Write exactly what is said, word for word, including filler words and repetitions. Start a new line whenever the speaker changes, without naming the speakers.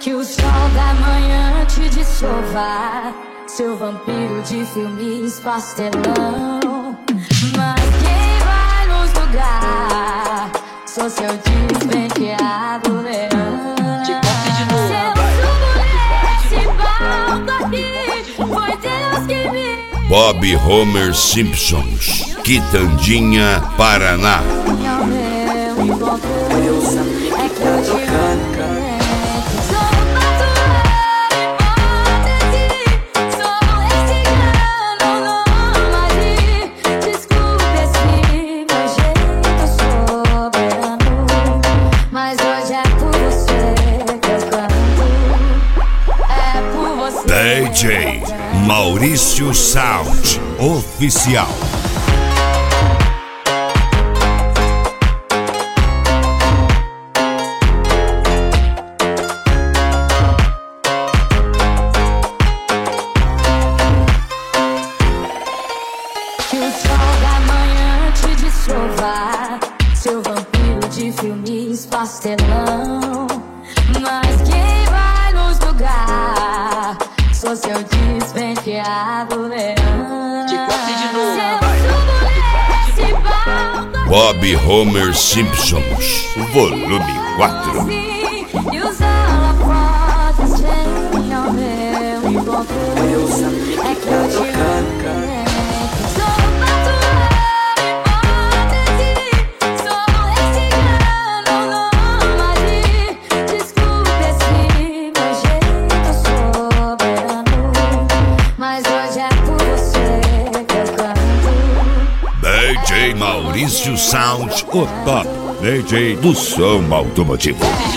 Que o sol da manhã te dessovar, seu vampiro de filmes pastelão. Mas quem vai nos lugar? Sou seu despenteado leão.
Te corte de novo.
Se eu subo nesse palco aqui, foi Deus que me...
Bob Homer Simpsons, Quitandinha, Paraná.
Eu sabia que tá tocando.
D J Maurício Sound Oficial.
Que o sol da manhã te dessovar, seu vampiro de filmes pastelão. Mas quem vai nos lugar? Sou seu despenteado leão.
Te corte de novo.
Se eu subo nesse palco
Bob Homer Simpsons, volume quatro.
assim, e usar a foto sem ao meu encontro.
Eu sabia
É
que
que
tá
eu te
tocando.
sou uma hipótese, sou esse grano nômade. Desculpe esse meu jeito soberano, mas hoje é por você que eu canto.
D J Maurício Sound, o top D J do som automotivo.